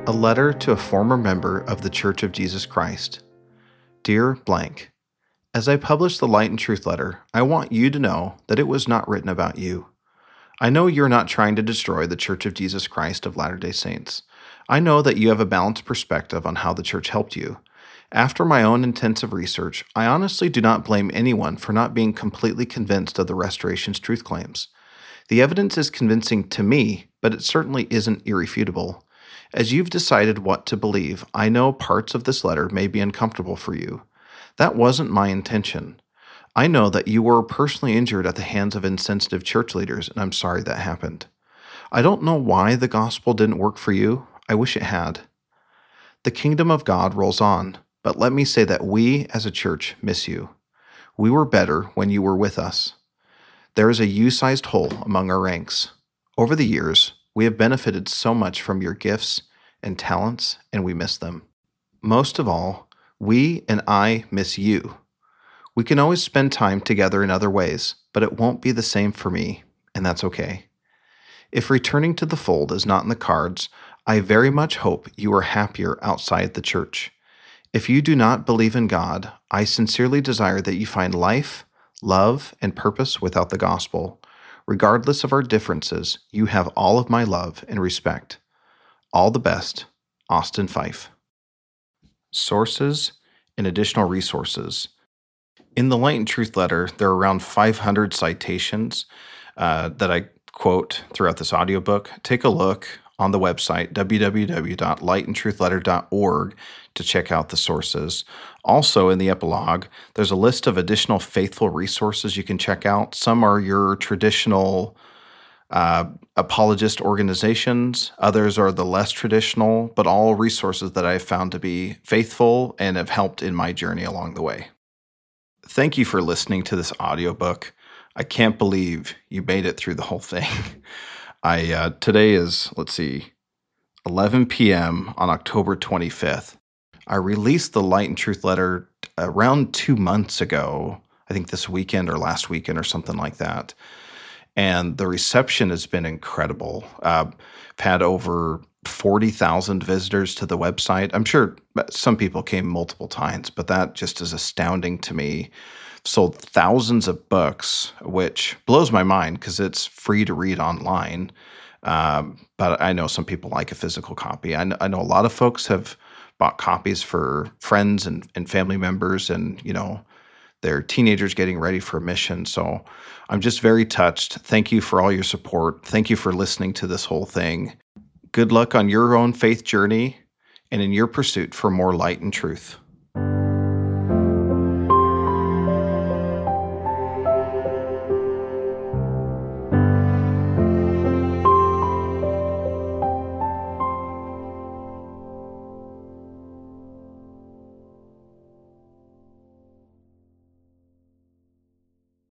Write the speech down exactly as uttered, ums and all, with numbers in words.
A letter to a former member of the Church of Jesus Christ. Dear blank, as I publish the Light and Truth letter, I want you to know that it was not written about you. I know you're not trying to destroy the Church of Jesus Christ of Latter-day Saints. I know that you have a balanced perspective on how the church helped you. After my own intensive research, I honestly do not blame anyone for not being completely convinced of the Restoration's truth claims. The evidence is convincing to me, but it certainly isn't irrefutable. As you've decided what to believe, I know parts of this letter may be uncomfortable for you. That wasn't my intention. I know that you were personally injured at the hands of insensitive church leaders, and I'm sorry that happened. I don't know why the gospel didn't work for you. I wish it had. The kingdom of God rolls on, but let me say that we, as a church, miss you. We were better when you were with us. There is a you-sized hole among our ranks. Over the years, we have benefited so much from your gifts and talents, and we miss them. Most of all, we and I miss you. We can always spend time together in other ways, but it won't be the same for me, and that's okay. If returning to the fold is not in the cards, I very much hope you are happier outside the church. If you do not believe in God, I sincerely desire that you find life, love, and purpose without the gospel. Regardless of our differences, you have all of my love and respect. All the best, Austin Fife. Sources and additional resources. In the Light and Truth letter, there are around five hundred citations uh, that I quote throughout this audiobook. Take a look on the website, w w w dot light and truth letter dot org, to check out the sources. Also, in the epilogue, there's a list of additional faithful resources you can check out. Some are your traditional uh, apologist organizations. Others are the less traditional, but all resources that I've found to be faithful and have helped in my journey along the way. Thank you for listening to this audiobook. I can't believe you made it through the whole thing. I uh, today is, let's see, eleven p.m. on October twenty-fifth. I released the Light and Truth letter around two months ago, I think this weekend or last weekend or something like that. And the reception has been incredible. Uh, I've had over forty thousand visitors to the website. I'm sure some people came multiple times, but that just is astounding to me. Sold thousands of books, which blows my mind because it's free to read online. Um, but I know some people like a physical copy. I know, I know a lot of folks have bought copies for friends and, and family members and, you know, their teenagers getting ready for mission. So I'm just very touched. Thank you for all your support. Thank you for listening to this whole thing. Good luck on your own faith journey and in your pursuit for more light and truth.